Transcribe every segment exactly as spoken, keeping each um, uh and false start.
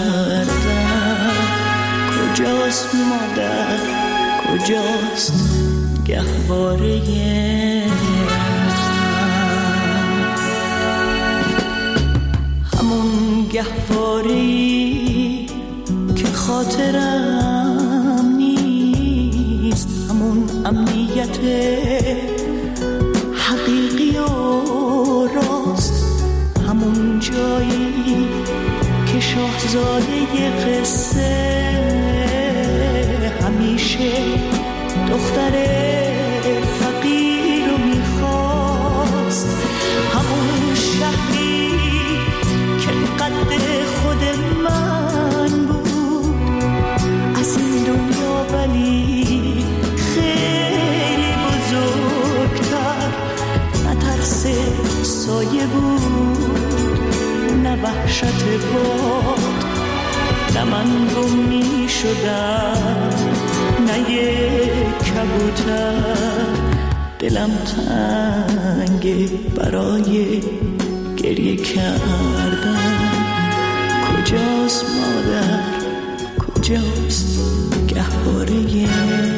کردم. کجاست مادر، کجاست گهواره همون گهواره‌ای که خاطرم نیست، همون امنیت حقیقی و راست، همون جایی که شاهزاده قصه همیشه دختر فقیر رو میخواست، همون شهری که قد خود من بود از این دنیا، ولی خیلی بزرگتر، نه ترس سایه بود نه وحشت باد، نه من گم می شدم نه یک کبوتر. دلم تنگه برای گریه کردن. کجاست مادر، کجاست گهواره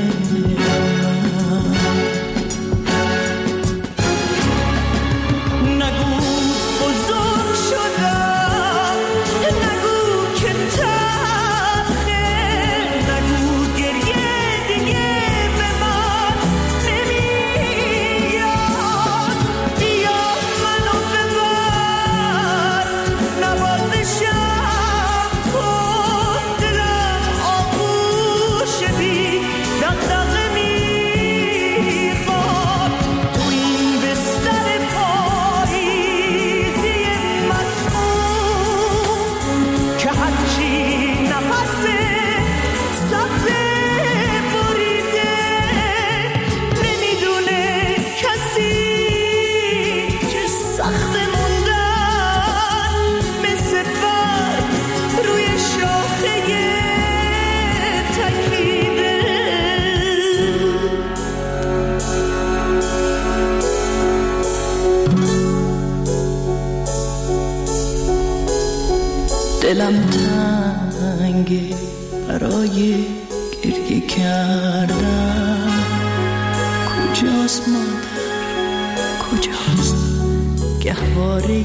دلم تنگه برای گریه کردن. کجاست مادر، کجاست گهواره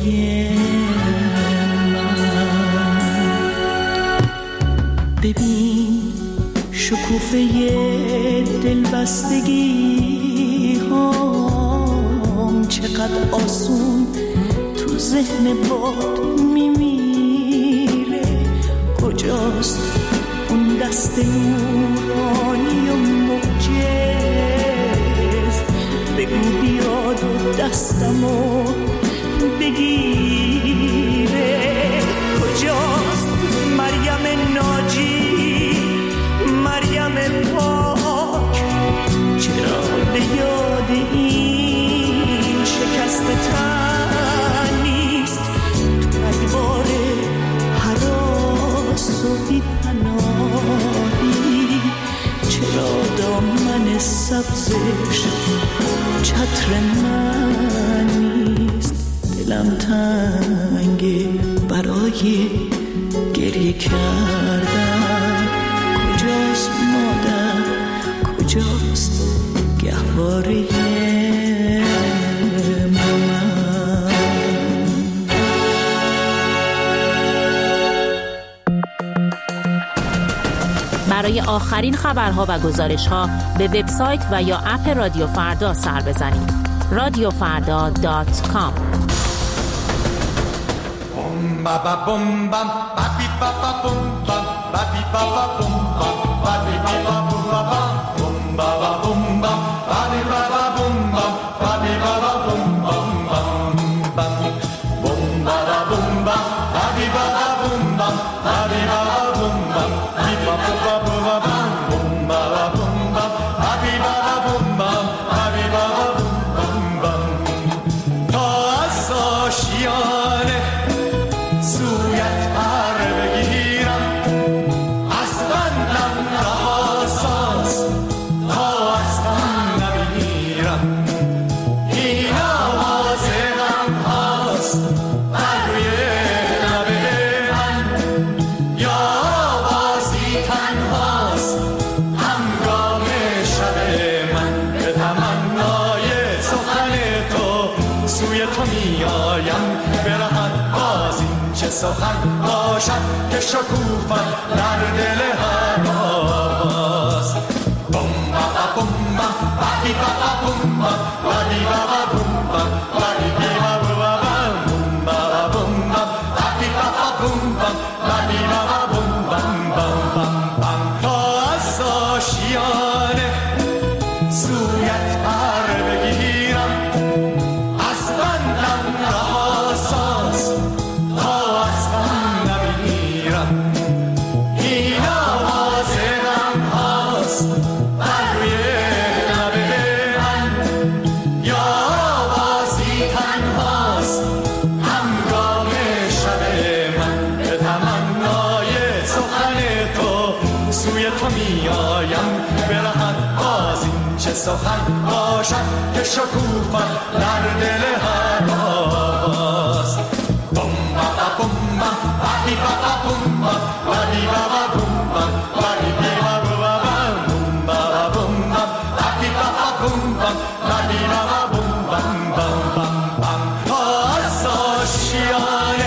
من؟ ببین شکوفه دلبستگی هم چقدر آسون تو ذهن باد میمیره. کجاست اون دست نورانی و معجز؟ بگو بیاد و دستمو بگیره. کجاست مریم ناجی، مریم پاک؟ چرا به یاد این شکست تن نیست تو ادوار حراس و بی پناهی؟ چرا دامن سبزش چتر من نیست؟ دلم تنگه برای گریه کردن. کجاست مادر، کجاست گهواره برای آخرین خبرها و گزارش‌ها به وبسایت و یا اپ رادیو فردا سر بزنید. رادیو فردا دات کام. سویت پر بگیرم از من سخن باشد که شکوفد در دل هر آواز. بوم بابا بوم بام بادی بابا بوم بام بادی بابا بوم بام بادی بابا بوم بابا بوم بام بادی بابا بوم بام بادی بابا بوم بام بام بام بام. تا از آشیانه سویت پر بگیرم، از بندم رها ساز تا از غم نمیرم. این آواز غم هاست بر روی لب من، یا آوازی تنهاست همگام شب من. به تمنای سخن تو سوی تو میایم، برهد باز این چه سخن باشد که شکوفد در دل هر آواز. بوم بابا بوم بام بادی بابا بوم بام بادی بابا بوم بام بادی بابا بوم بابا بوم بام بادی بابا بوم بام بادی بابا بوم بام بام بام بام. تا از آشیانه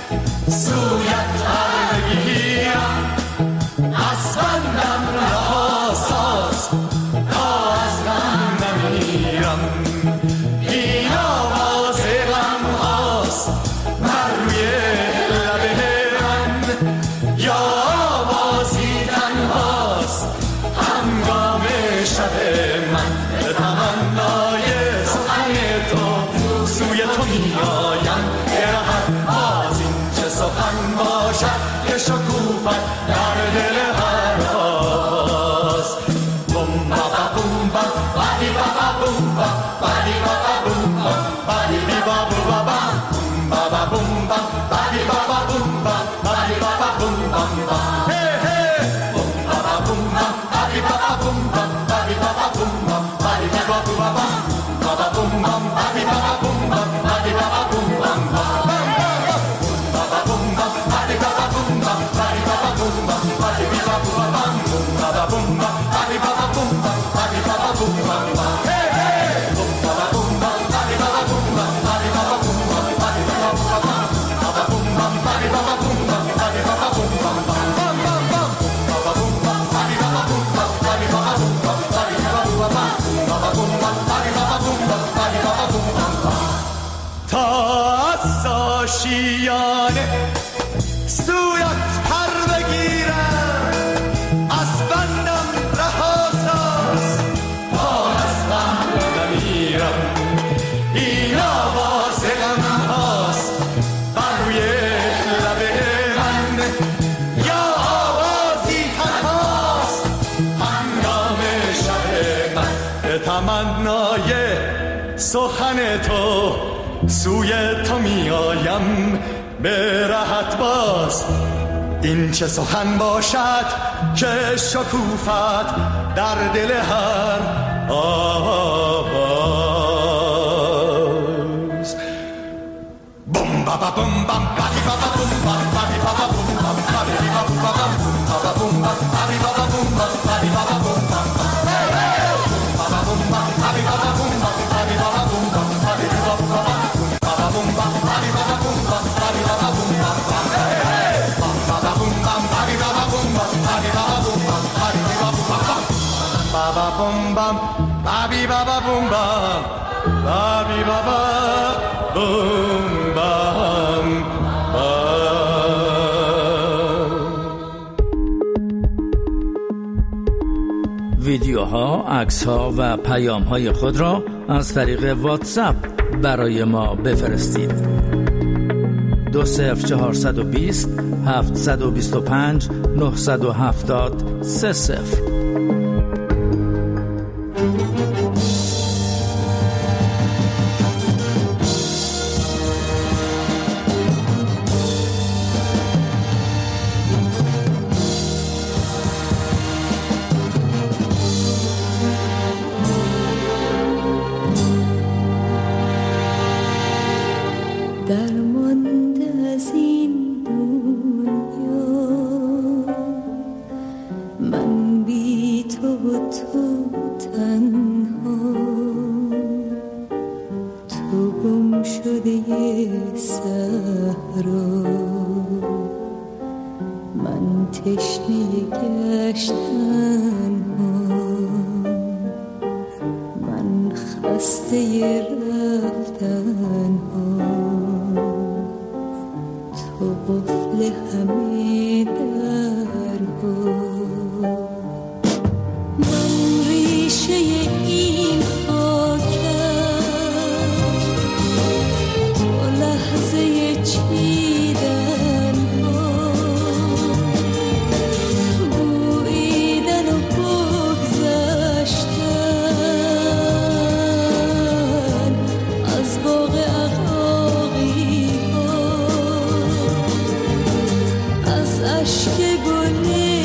سویت پر بگیرم، از بندم رها ساز تا از غم نمیرم. این آواز غم هاست بر روی لب من، یا آوازی تنهاست همگام شب من. به تمنای سخن تو سوی تو میایم، برهد باز این چه سخن باشد که شکوفد در دل هر آواز. بوم بابا بوم بام بادی بابا بوم بام بادی بابا بوم بام بادی بابا بوم بابا بوم بام بادی بابا بوم بام بادی بابا بوم بام بام. هی هی بوم بابا بوم بام بادی بابا بوم بام بادی بابا بوم بام بادی بابا بوم بابا بوم بام بادی بابا بوم بام بادی بابا بوم بام بام. بابا بوم بام بادی بابا بوم بام بادی بابا بوم بام بادی بابا بوم بام بابا بوم بام بادی بابا بوم بام بادی بابا بوم بام بام. هی هی بوم بابا بوم بام بادی بابا بوم بام بادی بابا بوم بام بادی بابا بوم بام بابا بوم بام بادی بابا بوم بام بادی بابا بوم بام بام بام بام بام. بابا بوم بام بادی بابا بوم بام بادی بابا بوم بام بادی بابا بوم بام بابا بوم بام بادی بابا بوم بام بادی بابا بوم بام بام. تا از آشیانه سویت پر بگیرم، از بندم رها ساز تا از غم نمیرم. این آواز غم هاست بر روی لب من، یا آوازی تنهاست هنگام شب من. به تمنای سخن تو سوی تو میایم، به راحت باز این چه سخن باشد که شکوفت در دل هر آواز. بوم بابا بوم بام بادی بابا بوم بام بادی بابا بوم بام بادی بابا بوم بام بوم بام بادی بابا بوم بام بادی بابا بوم بام. هی هی بابا بوم بام بادی بابا بوم بام بادی بابا بوم بام بادی بابا بوم بابا بوم بام بادی بابا بوم بام بادی بابا بوم بام. هی هی بابا بوم بام بادی بابا بوم بام بادی بابا بوم بام بادی بابا بوم بام. بابا بوم بام بادی بابا بوم بام بادی بابا بوم بام. ویدیوها، عکس‌ها و پیام‌های خود را از طریق واتساپ برای ما بفرستید. دو صفر چهارصد و بیست هفتصد و بیست و پنج نهصد و هفتاد سه صفر. درمانده از این دنیا من بی تو من تشنه گشتن ها، من خسته رفتن ها، تو قفل همه در ها. من ریشه این خاکم، تو لحظه چیدن ها، بویدن و بگذشتن از باغ عقاقی ها، از اشک گل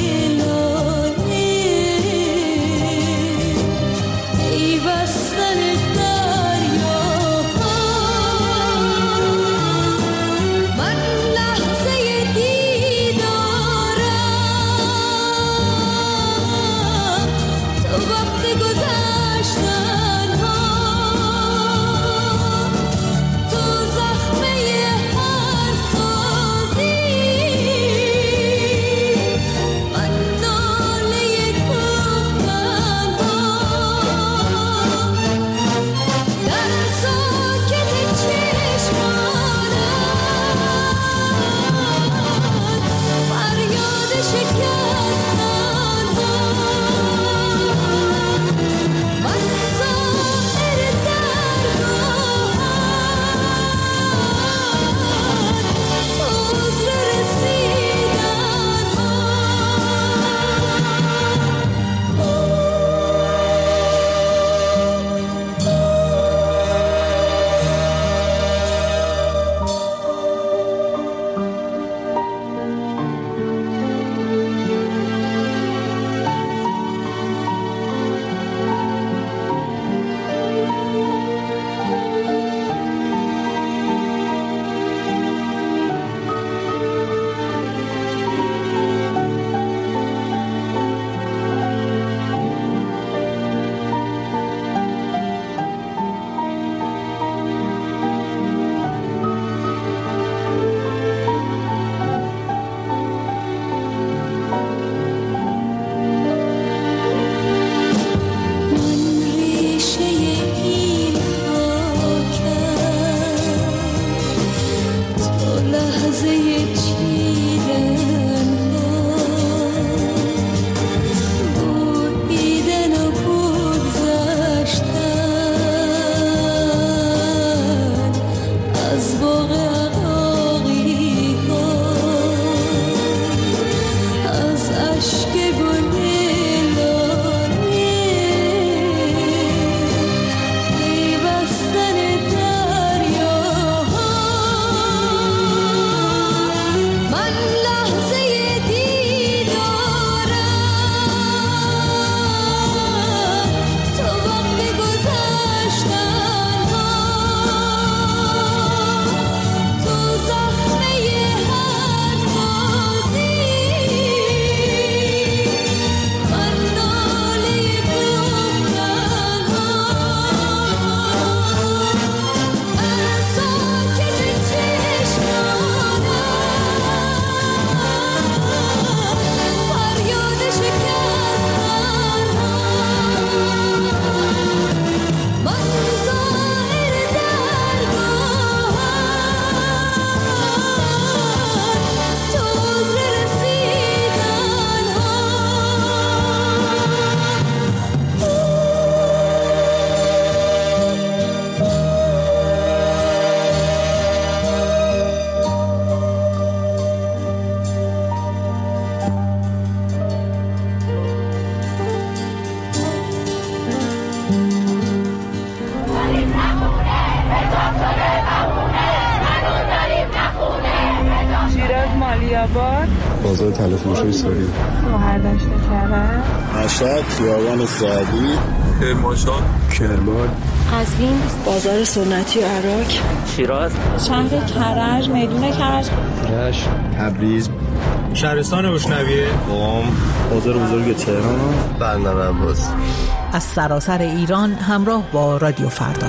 بازار تلفروشی ساری، مهردشت کرد، مشهد، خیابان سعدی، کرمانشاه، کرمان، قزوین، بازار سنتی و عراق، شیراز، شهر کرج، میدون کرج، رشت، تبریز، شهرستان بوشنویه، قم، بازار بزرگ تهران، بندر عباس. از سراسر ایران همراه با رادیو فردا.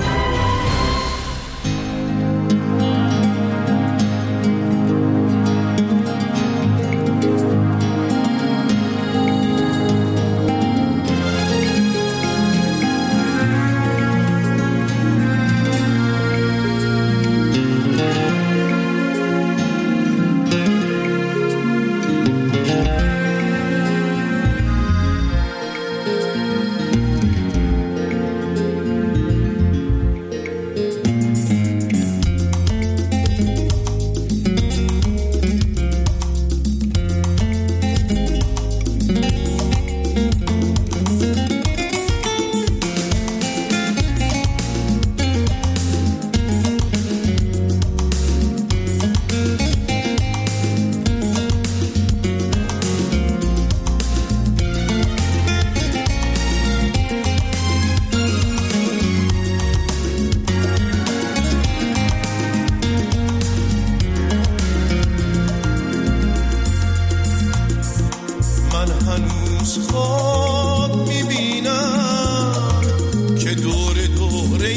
هنوز خواب میبینم که دور دوره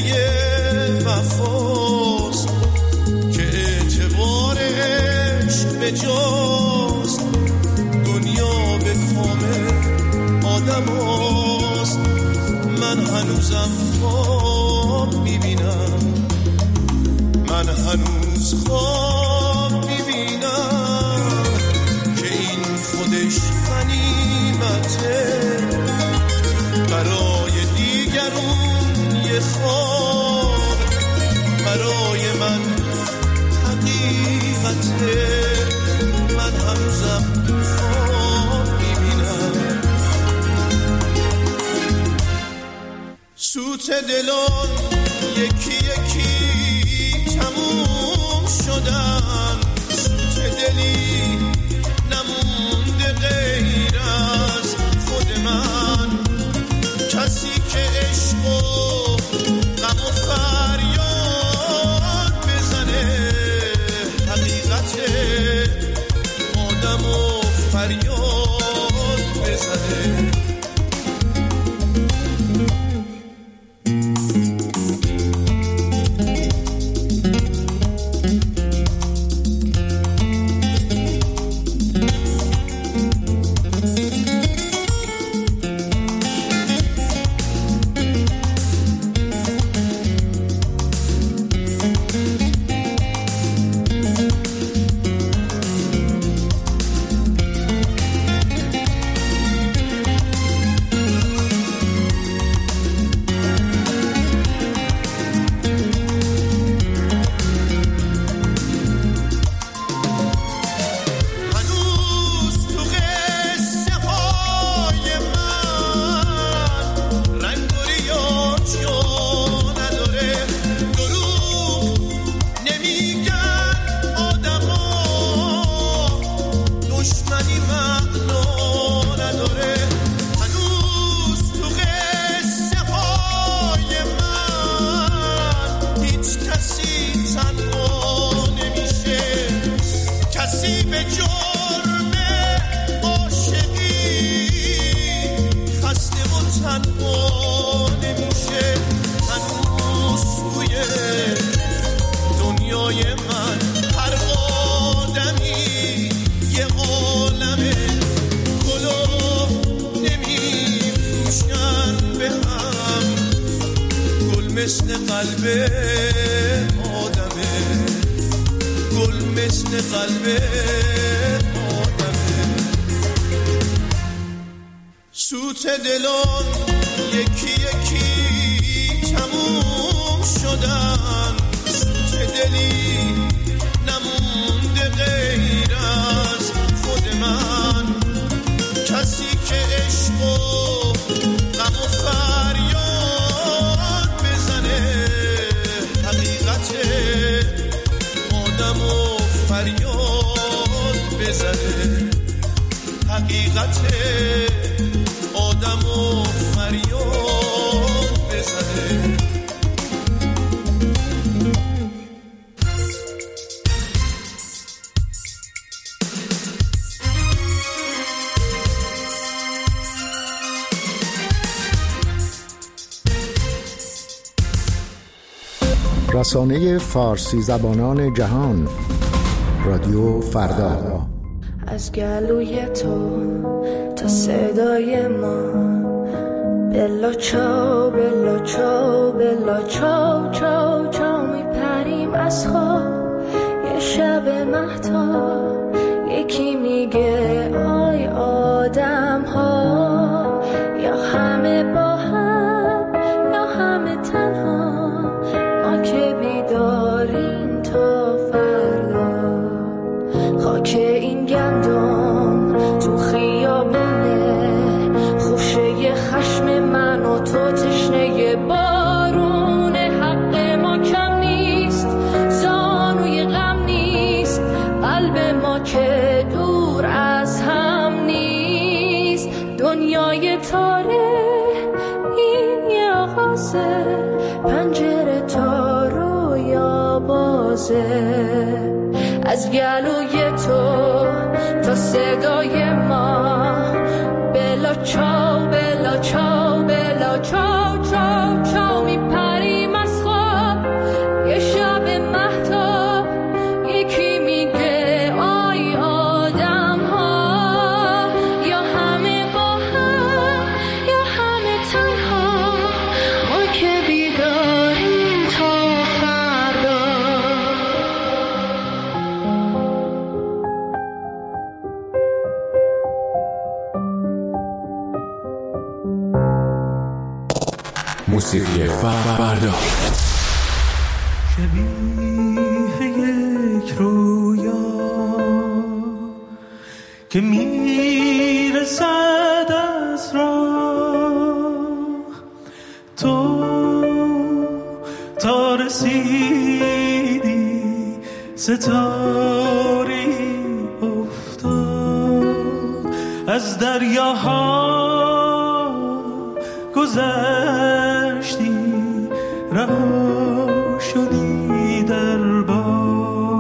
وفاست، که اعتبارش به جاست، دنیا به کام آدم هاست. من هنوزم خواب میبینم، من هنوز خواب میبینم که این خودش غنیمته، برای دیگرون یه خواب، برای من حقیقته. من هنوزم خواب میبینم. سوت دلان یکی یکی تموم شدن، سوت دلی نمونده غیر از خود من، کسی که عشق و غم و فریاد بزنه، حقیقت آدم و فریاد بزنه. مثل قلب آدمه، گل مثل قلب آدمه. سوت دلان یکی یکی تموم شدن، سوت دلی نمونده غیر از خود من، کسی که عشق و غم و فریاد بزنه، حقیقت آدم و فریاد بزنه، حقیقت آدم و فریاد بزنه. رسانه فارسی زبانان جهان، رادیو فردا. از گلوی تو تا صدای ما، بلا چاو بلا چاو بلا چاو چاو چاو میپریم از خواب. یه شب مهتاب یکی میگه آی آدم ها، یا همه با هم یا همه تنها، ما که بیداریم تا فردا. خاک این گندم تو خیابونه، خوشه خشم من و تو تشنه بارونه. حق ما کم نیست، زانوی غم نیست، قلب ما که دور از هم نیست. دنیای تاره این یه آغازه، پنجره تا رویا بازه. از گلوی تو تا صدای ما، بلا موسیقی فردا. شبیه یک رویا که میرسد از راه، تو تا رسیدی ستاری افتاد، از دریاها گذشتی رها شدی در باد.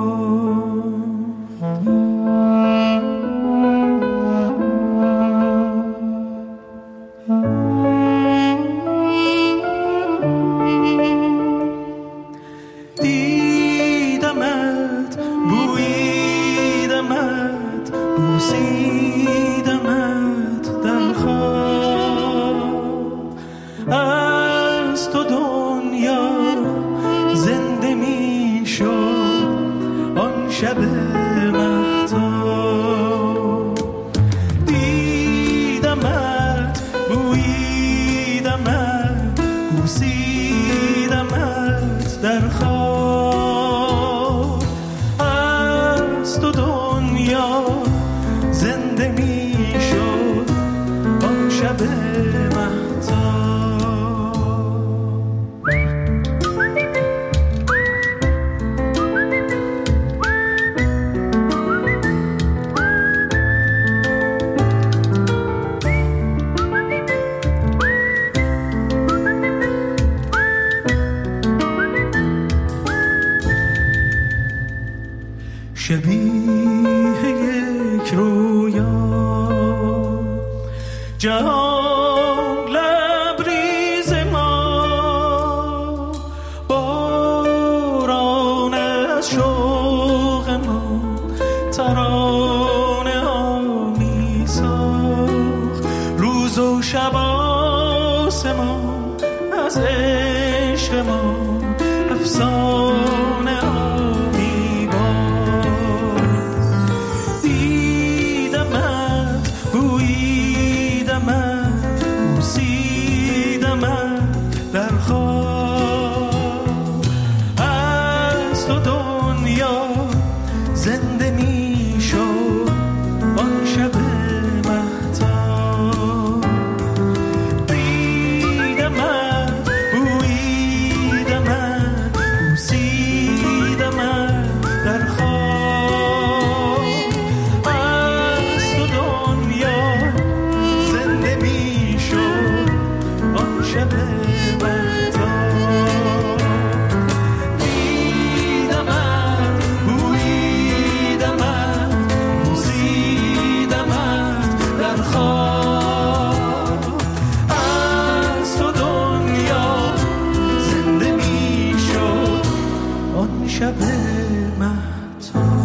دیدمت، بویدمت، بوسیدمت در خواب، از تو دنیا زنده می شد آن شب مهتاب. دیدمت، بویدمت، بوسیدمت در خواب، از تو دنیا زنده می شد آن شب مهتاب. شبیه یک رویا جهان لبریز ما، باران از شوق ما ترانه ها می ساخت، روز و شب آسمان از عشق ما افسانه ها می بارد. دیدمت، بویدمت، بوسیدمت در خواب، از تو دنیا زنده می شد آن شب مهتاب. دیدمت، بویدمت، بوسیدمت در خواب، از تو دنیا زنده می شد آن شب مهتاب. دیدمت، بویدمت، بوسیدمت در خواب، از تو دنیا زنده می شد آن شب مهتاب.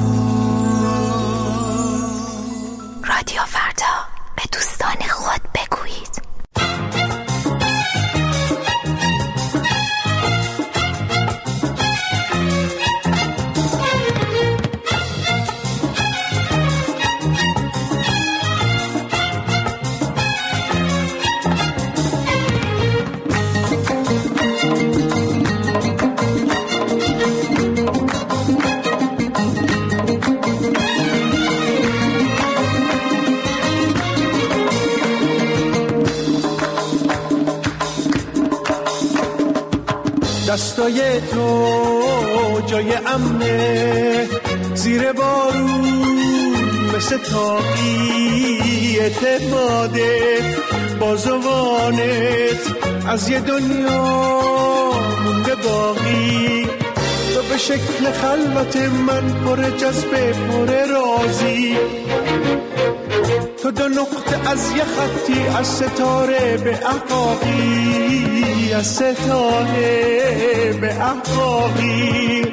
رادیو فردا، به دوستان خود بگویید. دستای تو جای امنه، زیر بارون مثل تاقی اعتماده، بازوانت از یه دنیا مونده باقی، تو به شکل خلوت من پر جذبه پر رازی، تو دو نقطه از یه خطی از ستاره به احقاقی، از ستاره به احقاقی.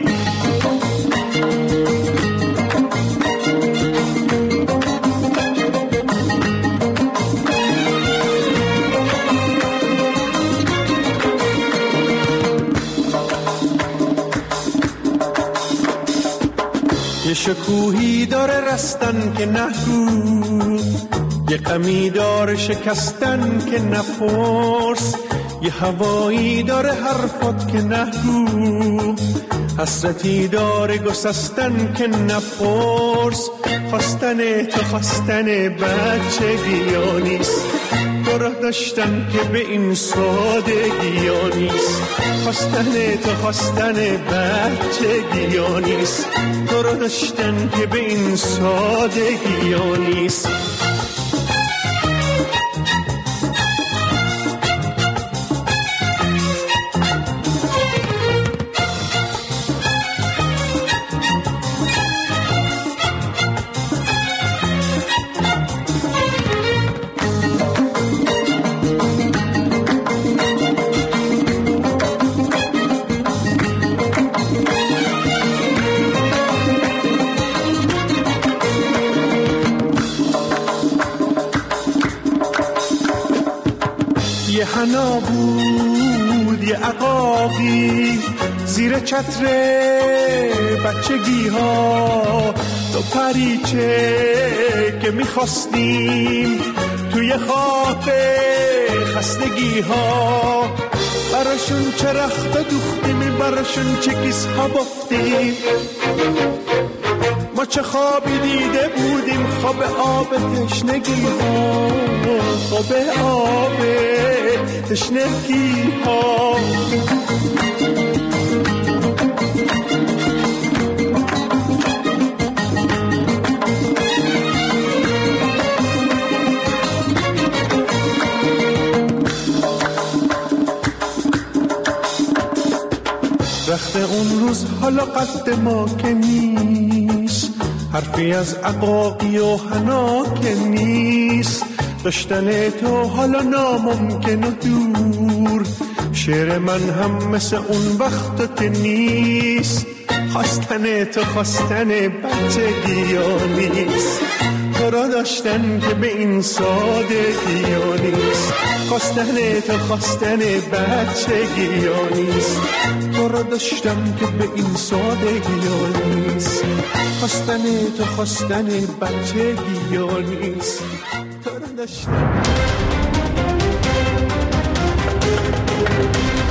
یه شکوهی داره رستن که نگو، یه غمی داره شکستن که نپرس، یه هوایی داره حرفات که نگو، حسرتی داره گسستن که نپرس. خواستن تو خواستن بچگی ها نیست، تو را داشتن که به این سادگی ها نیست. خواستن تو خواستن بچگی ها نیست، تو را داشتن که به این سادگی ها نیست. یه حنا بود یه عقاقی زیر چتر بچگی ها، دو پریچه که میخواستیم توی خواب خستگی ها. براشون چه رخت دوختیم، براشون چه کیس ها بافتیم. ما چه خوابی دیده بودیم، خواب آب تشنگی ها، خواب آب تشنگی ها. رخت اون روز حالا قد ما که نیست، حرفی از عقاقی و حنا که نیست. داشتن تو حالا ناممکن و دور، شعر من هم مثل اون وقت که نیست. خواستن تو خواستن بچگی ها نیست، تو را داشتن که به این سادگی ها نیست. خواستن تو خواستن بچگی ها نیست، تو را داشتم که به این سادگی ها نیست. خواستن تو خواستن بچگی ها نیست، تو را داشتم.